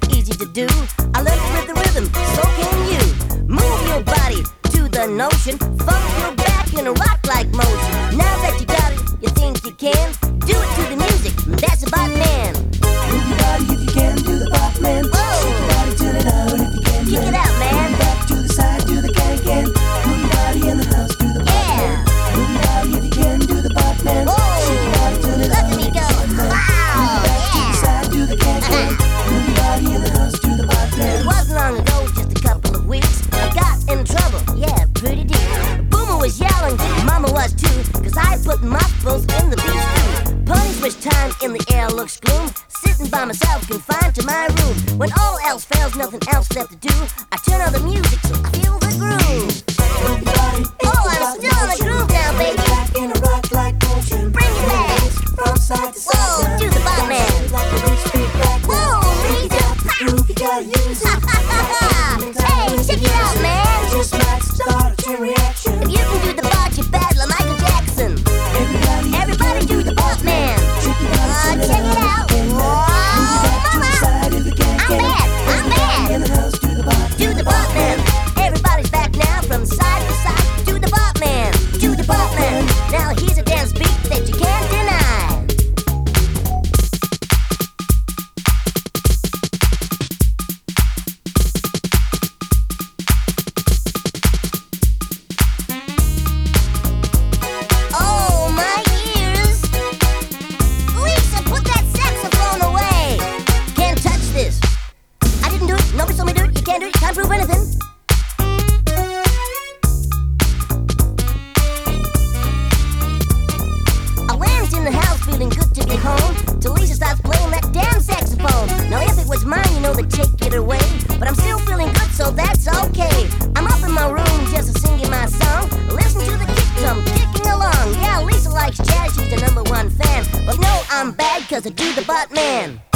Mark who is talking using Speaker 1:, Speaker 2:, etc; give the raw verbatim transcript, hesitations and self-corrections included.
Speaker 1: easy to do. I learned it with the rhythm, so can you. Move your body to the notion, funk your back in a rock-like motion. Now that you got it, you think you can do it to the music, that's the Bop Man.
Speaker 2: Move your body if you can, do the Bop Man. Shake your body, turn it out if you can.
Speaker 1: Kick it out, man.
Speaker 2: Move your back to the side, do the can-can. Move your body in the house, do the Bop
Speaker 1: Yeah.
Speaker 2: Man. Move your body if you can, do the Bop Man.
Speaker 1: Whoa.
Speaker 2: Shake your body, turn it
Speaker 1: Look
Speaker 2: out
Speaker 1: at me
Speaker 2: if you
Speaker 1: go.
Speaker 2: can.
Speaker 1: Wow,
Speaker 2: Move your back to
Speaker 1: yeah.
Speaker 2: the side, do the can-can. Move your body in the house, do the Bop Man.
Speaker 1: It wasn't long ago, just a couple of weeks, I got in trouble, yeah, pretty deep. Boomer was yelling, Mama was too, cause I put mothballs in the beef stew. Punishment time in the air looks gloom, sitting by myself confined to my room. When all else fails, nothing else left to do, I turn on the music so I feel the groove.
Speaker 2: Move your body,
Speaker 1: Oh, I'm still in the groove now, baby.
Speaker 2: back in a rock-like motion.
Speaker 1: Bring it back.
Speaker 2: From side to side.
Speaker 1: Whoa,
Speaker 2: now.
Speaker 1: do the Bop Man.
Speaker 2: Like a rich feedback.
Speaker 1: Whoa,
Speaker 2: You got the groove, you gotta use it.
Speaker 1: Hey, check it out, man.
Speaker 2: Just might start a chain reaction.
Speaker 1: If you can do the bop, you're bad like Michael Jackson.
Speaker 2: Everybody,
Speaker 1: Everybody do the Bop Man.
Speaker 2: check it out,
Speaker 1: Uh,
Speaker 2: turn it
Speaker 1: check it
Speaker 2: out.
Speaker 1: out.
Speaker 2: Move your back to the
Speaker 1: Whoa,
Speaker 2: side if you can.
Speaker 1: I'm bad, I'm bad.
Speaker 2: In the house, do the Bop.
Speaker 1: Do the Bop Man. Everybody's back now from side to side. Do the Bop Man. Do the Bop Man. Now here's a dance beat that you can't deny. Oh, my ears. Lisa, put that saxophone away. Can't touch this. I didn't do it. Nobody told me to do it. You can't do it. You can't prove anything. I landed in the house feeling good to be home till Lisa starts playing that damn saxophone. Now if it was mine, you know they'd take it away, but I'm still feeling good, so that's okay. I'm up in my room just singing my song, listen to the kick drum kicking along. Yeah, Lisa likes jazz, she's the number one fan, but no, I'm bad cause I do the Bop Man.